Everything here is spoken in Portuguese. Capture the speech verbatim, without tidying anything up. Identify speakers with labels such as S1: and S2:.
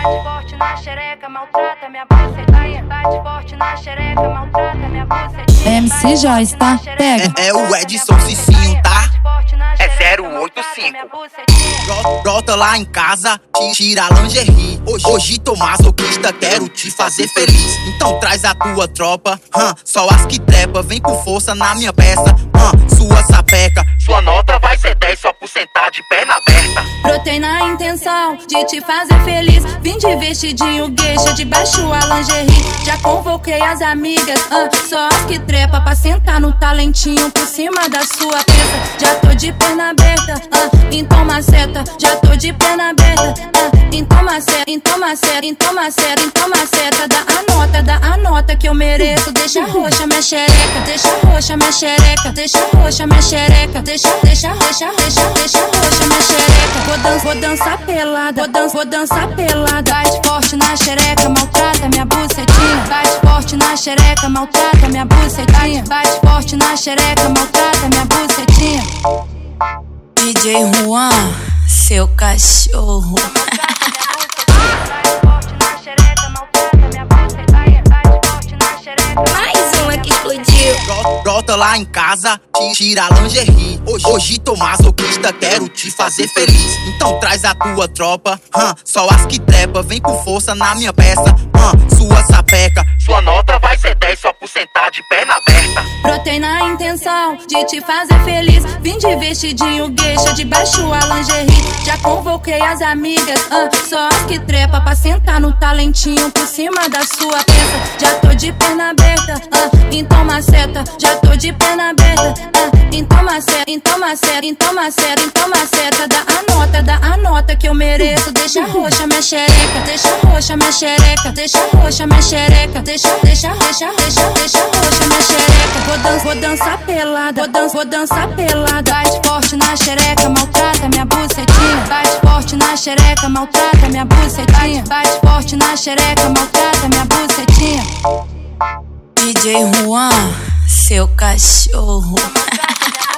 S1: Bate forte na xereca, maltrata minha bucetinha. Bate forte na xereca, maltrata minha bucetinha.
S2: M C Joyce, tá? Pega.
S3: É, é o Edson Cicinho, tá? É zero oito cinco. Brota lá em casa, tira a lingerie. Hoje, hoje tô masoquista, quero te fazer feliz. Então traz a tua tropa, hum, só as que trepa. Vem com força na minha peça, hum, sua sapeca. Sua nota vai ser dez só por sentar de perna aberta.
S2: Brotei na intenção de te fazer feliz. Vim de vestidinho gueixa, debaixo a lingerie. Já convoquei as amigas, hum, só as que trepa. Pra sentar no talentinho por cima da sua peça. Já tô de perna aberta, hum, então maceta. Já tô de perna aberta, hum, então maceta. Então maceta, então maceta, então maceta. Dá a nota, dá a nota que eu mereço. Deixa roxa minha xereca, deixa roxa minha xereca. Deixa roxa minha xereca, deixa, deixa, deixa, deixa, deixa roxa minha xereca. Vou, dan vou dançar pelada, vou, dan vou dançar pelada. Bate forte na xereca, maltrata minha bucetinha. Bate forte na xereca, maltrata minha bucetinha. Bate forte na xereca, maltrata minha bucetinha. D J Juan, seu cachorro. Mais uma que explodiu.
S3: Brota lá em casa, tira a lingerie. Hoje, hoje tô masoquista, quero te fazer feliz. Então traz a tua tropa, hum, só as que trepa. Vem com força na minha peça, hum, sua sapeca. Sua nota vai ser dez só por sentar de perna aberta.
S2: Brotei na intenção de te fazer feliz. Vim de vestidinho gueixa, debaixo a lingerie. Já convoquei as amigas, hum, só as que trepa. Pra sentar no talentinho por cima da sua peça. Já tô de perna aberta, hum, então maceta. Já tô de perna aberta, hum, então maceta. Então maceta, então maceta, então maceta. Dá a nota, dá a nota que eu mereço. Deixa roxa minha xereca, deixa roxa minha xereca. Deixa roxa minha xereca, deixa, deixa, deixa, deixa, deixa roxa minha xereca. Vou, dan vou dançar pelada, vou, dan vou dançar pelada. Bate forte na xereca, maltrata minha bucetinha. Bate forte na xereca, maltrata minha bucetinha. Bate forte na xereca, maltrata minha bucetinha. D J Juan, seu cachorro.